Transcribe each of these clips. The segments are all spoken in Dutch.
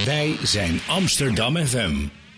Wij zijn Amsterdam FM.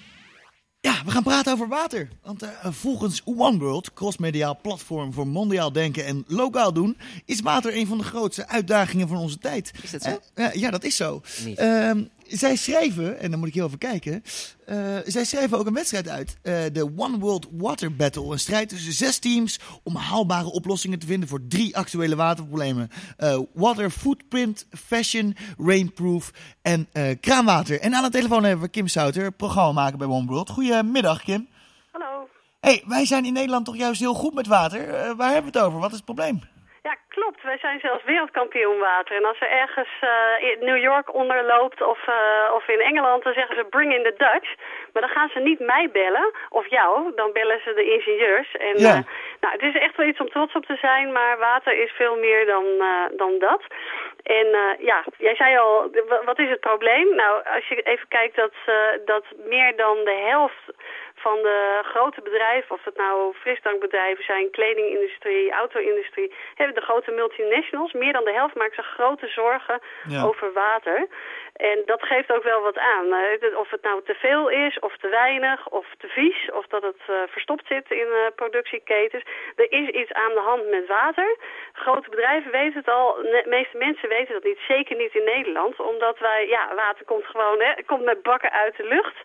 Ja, we gaan praten over water. Want volgens OneWorld, crossmediaal platform voor mondiaal denken en lokaal doen, is water een van de grootste uitdagingen van onze tijd. Is dat zo? Ja, dat is zo. Niet. Zij schrijven, en dan moet ik heel even kijken, zij schrijven ook een wedstrijd uit. De One World Water Battle. Een strijd tussen 6 teams om haalbare oplossingen te vinden voor 3 actuele waterproblemen. Water footprint, fashion, rainproof en kraanwater. En aan de telefoon hebben we Kim Souter, programmamaker bij One World. Goedemiddag, Kim. Hallo. Hey, wij zijn in Nederland toch juist heel goed met water. Waar hebben we het over? Wat is het probleem? Ja, klopt. Wij zijn zelfs wereldkampioen water. En als er ergens in New York onderloopt of in Engeland, dan zeggen ze bring in the Dutch. Maar dan gaan ze niet mij bellen, of jou, dan bellen ze de ingenieurs. En ja. Nou, het is echt wel iets om trots op te zijn, maar water is veel meer dan dat. En ja, jij zei al, wat is het probleem? Nou, als je even kijkt dat meer dan de helft van de grote bedrijven, of dat nou frisdrankbedrijven zijn, kledingindustrie, auto-industrie, hebben de grote multinationals, meer dan de helft maakt zich grote zorgen over water. En dat geeft ook wel wat aan. Of het nou te veel is, of te weinig, of te vies, of dat het verstopt zit in productieketens. Er is iets aan de hand met water. Grote bedrijven weten het al, de meeste mensen weten dat niet, zeker niet in Nederland. Omdat water komt gewoon, komt met bakken uit de lucht.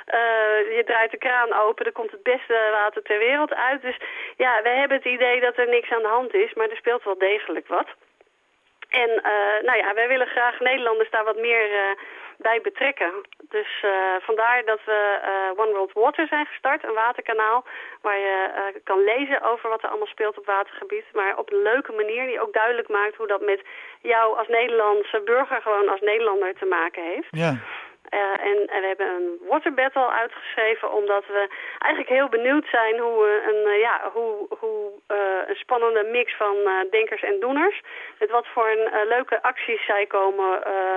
Je draait de kraan open, er komt het beste water ter wereld uit. Dus ja, wij hebben het idee dat er niks aan de hand is, maar er speelt wel degelijk wat. En wij willen graag Nederlanders daar wat meer bij betrekken. Dus vandaar dat we One World Water zijn gestart, een waterkanaal waar je kan lezen over wat er allemaal speelt op watergebied. Maar op een leuke manier die ook duidelijk maakt hoe dat met jou als Nederlandse burger gewoon als Nederlander te maken heeft. Ja. En we hebben een water battle uitgeschreven omdat we eigenlijk heel benieuwd zijn hoe een spannende mix van denkers en doeners, met wat voor leuke acties zij komen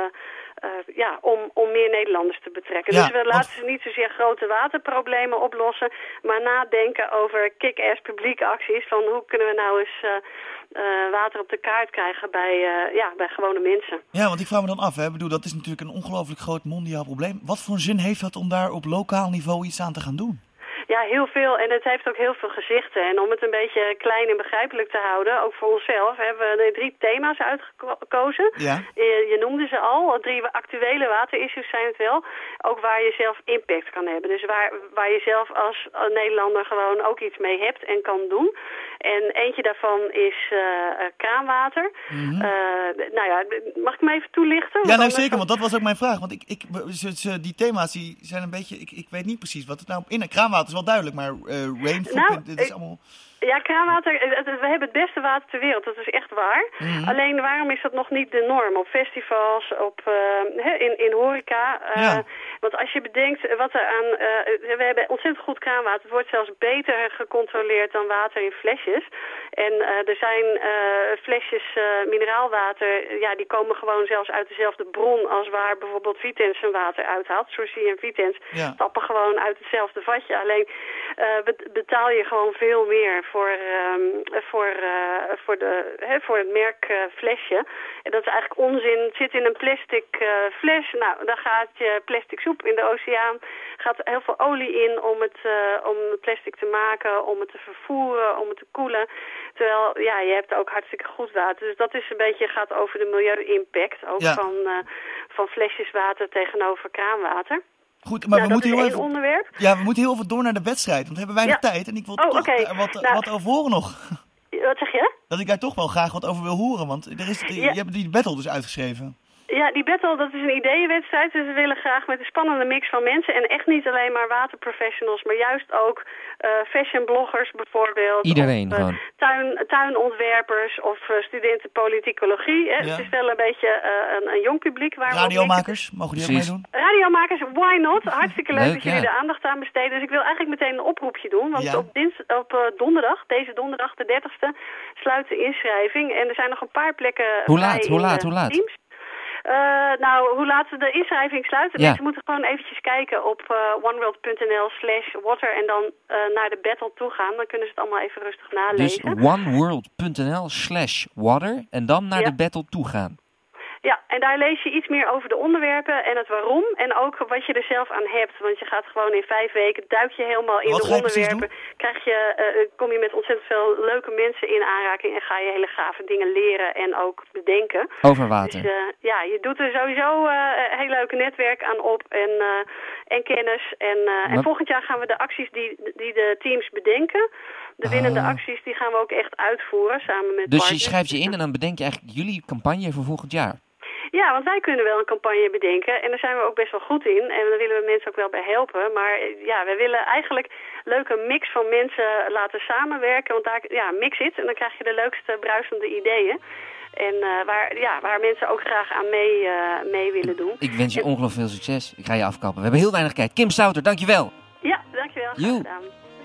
om meer Nederlanders te betrekken. Ja, dus we laten ze niet zozeer grote waterproblemen oplossen, maar nadenken over kick-ass publieke acties van hoe kunnen we nou eens water op de kaart krijgen bij gewone mensen. Ja, want ik vraag me dan af, ik bedoel, dat is natuurlijk een ongelooflijk groot mondiaal probleem. Wat voor zin heeft dat om daar op lokaal niveau iets aan te gaan doen? Ja, heel veel. En het heeft ook heel veel gezichten. En om het een beetje klein en begrijpelijk te houden, ook voor onszelf, hebben we 3 thema's uitgekozen. Ja. Je noemde ze al. 3 actuele waterissues zijn het wel. Ook waar je zelf impact kan hebben. Dus waar je zelf als Nederlander gewoon ook iets mee hebt en kan doen. En eentje daarvan is kraanwater. Mm-hmm. Mag ik me even toelichten? Ja, nou zeker, want dat was ook mijn vraag. Want die thema's die zijn een beetje, ik weet niet precies wat het nou in. Kraanwater is wel duidelijk, maar rainfootprint, dit is allemaal. Ja, kraanwater, we hebben het beste water ter wereld, dat is echt waar. Mm-hmm. Alleen waarom is dat nog niet de norm? Op festivals, in horeca. Want als je bedenkt wat er aan... we hebben ontzettend goed kraanwater. Het wordt zelfs beter gecontroleerd dan water in flesjes. En er zijn flesjes mineraalwater, die komen gewoon zelfs uit dezelfde bron als waar bijvoorbeeld Vitens zijn water uithaalt. Sourcy en Vitens tappen gewoon uit hetzelfde vatje. Alleen betaal je gewoon veel meer voor het merk flesje. En dat is eigenlijk onzin. Het zit in een plastic fles. Nou, dan gaat je plastic soep in de oceaan. Gaat heel veel olie in om het plastic te maken, om het te vervoeren, om het te koelen. Terwijl, je hebt ook hartstikke goed water. Dus dat is een beetje, gaat over de milieu-impact. Ook van flesjes water tegenover kraanwater. Goed, maar we moeten heel even onderwerp. Ja, we moeten heel even door naar de wedstrijd, want we hebben weinig tijd en ik wil wat over horen nog. Wat zeg je? Dat ik daar toch wel graag wat over wil horen, want je hebt die battle dus uitgeschreven. Ja, die battle, dat is een ideeënwedstrijd. Dus we willen graag met een spannende mix van mensen. En echt niet alleen maar waterprofessionals, maar juist ook fashionbloggers bijvoorbeeld. Iedereen of, gewoon. Tuinontwerpers of studenten politicologie. Het is wel een beetje een jong publiek. Radiomakers, mogen die ook meedoen? Radiomakers, why not? Hartstikke leuk dat jullie er aandacht aan besteden. Dus ik wil eigenlijk meteen een oproepje doen. Want op donderdag, deze donderdag, de 30e, sluit de inschrijving. En er zijn nog een paar plekken Hoe laat? Teams. Hoe laat ze de inschrijving sluiten? Ja. Mensen moeten gewoon eventjes kijken op oneworld.nl/water en dan naar de battle toe gaan. Dan kunnen ze het allemaal even rustig nalezen. Dus oneworld.nl/water en dan naar de battle toe gaan. Ja, en daar lees je iets meer over de onderwerpen en het waarom. En ook wat je er zelf aan hebt. Want je gaat gewoon in 5 weken, duik je helemaal in de onderwerpen. Kom je met ontzettend veel leuke mensen in aanraking. En ga je hele gave dingen leren en ook bedenken. Over water. Dus je doet er sowieso een heel leuk netwerk aan op. En kennis. En volgend jaar gaan we de acties die de teams bedenken. De winnende acties die gaan we ook echt uitvoeren samen met Dus partners. je schrijft je in en dan bedenk je eigenlijk jullie campagne voor volgend jaar. Ja, want wij kunnen wel een campagne bedenken en daar zijn we ook best wel goed in. En daar willen we mensen ook wel bij helpen. Maar we willen eigenlijk een leuke mix van mensen laten samenwerken. Want daar mix it en dan krijg je de leukste bruisende ideeën. En waar mensen ook graag aan mee willen doen. Ik wens je ongelooflijk veel succes. Ik ga je afkappen. We hebben heel weinig tijd. Kim Souter, dankjewel. Ja, dankjewel. Graag gedaan.